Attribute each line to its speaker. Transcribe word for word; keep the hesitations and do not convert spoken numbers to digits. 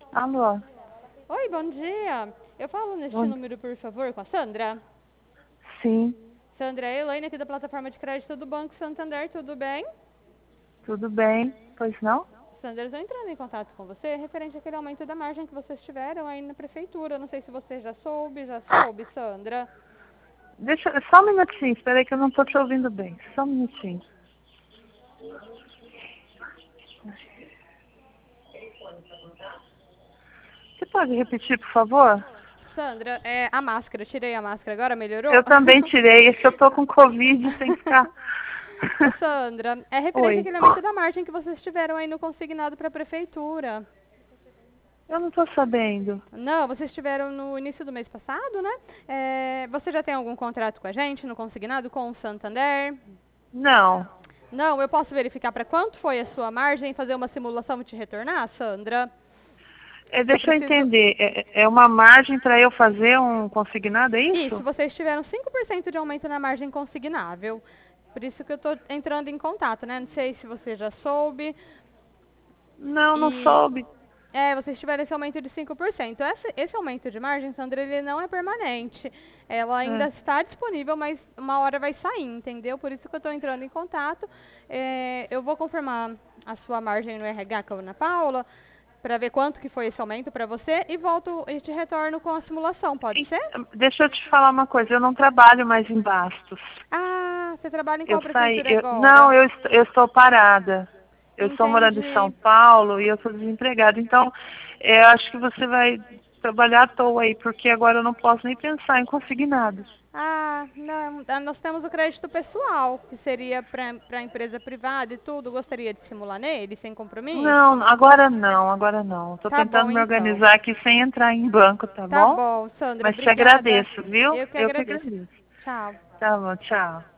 Speaker 1: Alô?
Speaker 2: Oi, bom dia. Eu falo neste
Speaker 1: Bom,
Speaker 2: número, por favor, com a Sandra.
Speaker 1: sim,
Speaker 2: Sandra, é a Elaine aqui da plataforma de crédito do Banco Santander, tudo bem?
Speaker 1: tudo bem? Pois não?
Speaker 2: Sandra, eu estou entrando em contato com você referente àquele aumento da margem que vocês tiveram aí na prefeitura. Não sei se você já soube, já soube, Sandra.
Speaker 1: Deixa, só um minutinho, espera aí que eu não estou te ouvindo bem. Só um minutinho. Você pode repetir, por favor?
Speaker 2: Sandra, é a máscara, eu tirei a máscara agora, melhorou?
Speaker 1: Eu também tirei, é que eu tô com Covid sem ficar.
Speaker 2: Ô, Sandra, é referente
Speaker 1: Oi.
Speaker 2: àquele aumento da margem que vocês tiveram aí no consignado para a prefeitura.
Speaker 1: Eu não estou sabendo.
Speaker 2: Não, vocês tiveram no início do mês passado, né? É, você já tem algum contrato com a gente no consignado com o Santander?
Speaker 1: Não.
Speaker 2: Não, eu posso verificar para quanto foi a sua margem e fazer uma simulação e te retornar, Sandra?
Speaker 1: É,
Speaker 2: Só
Speaker 1: deixa eu
Speaker 2: preciso.
Speaker 1: entender. É, é uma margem para eu fazer um consignado, é
Speaker 2: Isso,
Speaker 1: isso?
Speaker 2: vocês tiveram cinco por cento de aumento na margem consignável. Por isso que eu estou entrando em contato, né? Não sei se você já soube.
Speaker 1: Não, não
Speaker 2: E
Speaker 1: soube.
Speaker 2: é, vocês tiveram esse aumento de cinco por cento. Esse, esse aumento de margem, Sandra, ele não é permanente. Ela ainda
Speaker 1: É.
Speaker 2: está disponível, mas uma hora vai sair, entendeu? Por isso que eu estou entrando em contato. É, eu vou confirmar a sua margem no R H com a Ana Paula, para ver quanto que foi esse aumento para você, e volto e te retorno com a simulação, pode
Speaker 1: E,
Speaker 2: ser?
Speaker 1: deixa eu te falar uma coisa, eu não trabalho mais em Bastos.
Speaker 2: Ah, você trabalha em
Speaker 1: Eu
Speaker 2: qual
Speaker 1: saí,
Speaker 2: prefeitura
Speaker 1: eu,
Speaker 2: agora?
Speaker 1: não, eu, est- eu estou parada. Eu estou morando em São
Speaker 2: Entendi.
Speaker 1: Paulo e eu sou desempregada. Então, eu acho que você vai trabalhar à toa aí, porque agora eu não posso nem pensar em consignados.
Speaker 2: Ah, não, ah, nós temos o crédito pessoal, que seria para a empresa privada e tudo. Gostaria de simular nele, sem
Speaker 1: Não,
Speaker 2: compromisso?
Speaker 1: agora não, agora não. Estou
Speaker 2: Tá bom,
Speaker 1: tentando me
Speaker 2: então.
Speaker 1: organizar aqui sem entrar em banco, tá
Speaker 2: Tá
Speaker 1: bom?
Speaker 2: bom, Sandra,
Speaker 1: Mas te
Speaker 2: obrigada.
Speaker 1: agradeço, viu?
Speaker 2: Eu que
Speaker 1: Eu que
Speaker 2: agradeço.
Speaker 1: agradeço.
Speaker 2: Tchau.
Speaker 1: Tá bom, tchau.